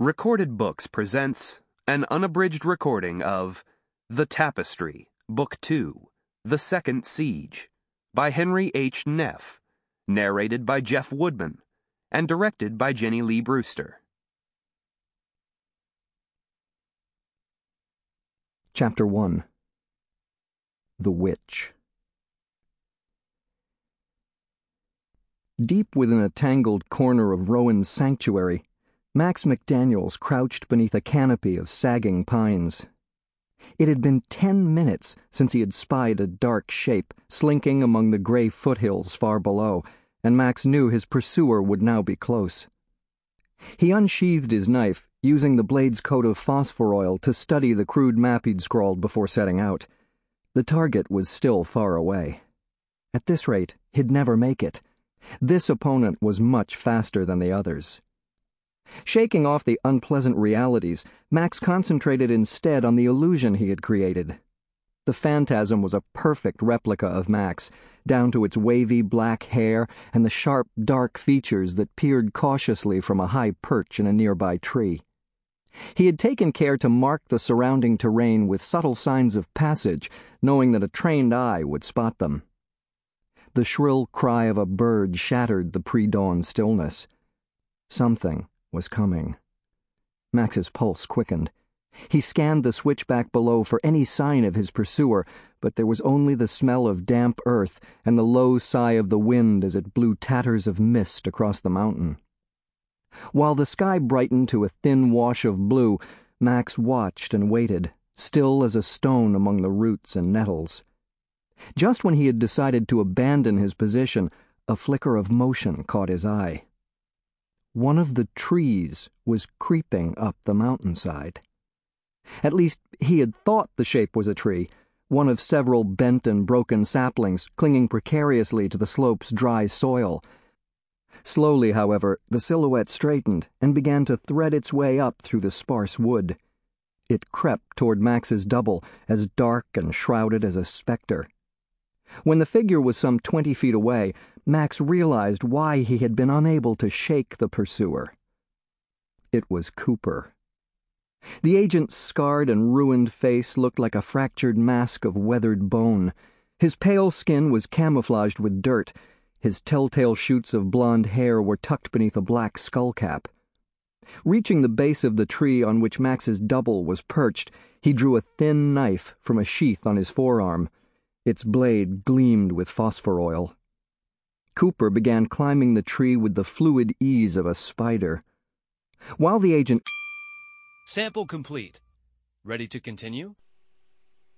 Recorded Books presents an unabridged recording of The Tapestry, Book 2, The Second Siege, by Henry H. Neff, narrated by Jeff Woodman, and directed by Jenny Lee Brewster. Chapter 1. The Witch. Deep within a tangled corner of Rowan's sanctuary, Max McDaniels crouched beneath a canopy of sagging pines. It had been 10 minutes since he had spied a dark shape slinking among the gray foothills far below, and Max knew his pursuer would now be close. He unsheathed his knife, using the blade's coat of phosphor oil to study the crude map he'd scrawled before setting out. The target was still far away. At this rate, he'd never make it. This opponent was much faster than the others. Shaking off the unpleasant realities, Max concentrated instead on the illusion he had created. The phantasm was a perfect replica of Max, down to its wavy black hair and the sharp, dark features that peered cautiously from a high perch in a nearby tree. He had taken care to mark the surrounding terrain with subtle signs of passage, knowing that a trained eye would spot them. The shrill cry of a bird shattered the pre-dawn stillness. Something was coming. Max's pulse quickened. He scanned the switchback below for any sign of his pursuer, but there was only the smell of damp earth and the low sigh of the wind as it blew tatters of mist across the mountain. While the sky brightened to a thin wash of blue, Max watched and waited, still as a stone among the roots and nettles. Just when he had decided to abandon his position, a flicker of motion caught his eye. One of the trees was creeping up the mountainside. At least, he had thought the shape was a tree, one of several bent and broken saplings clinging precariously to the slope's dry soil. Slowly, however, the silhouette straightened and began to thread its way up through the sparse wood. It crept toward Max's double, as dark and shrouded as a specter. When the figure was some 20 feet away, Max realized why he had been unable to shake the pursuer. It was Cooper. The agent's scarred and ruined face looked like a fractured mask of weathered bone. His pale skin was camouflaged with dirt. His telltale shoots of blonde hair were tucked beneath a black skullcap. Reaching the base of the tree on which Max's double was perched, he drew a thin knife from a sheath on his forearm. Its blade gleamed with phosphor oil. Cooper began climbing the tree with the fluid ease of a spider. While the agent... Sample complete. Ready to continue?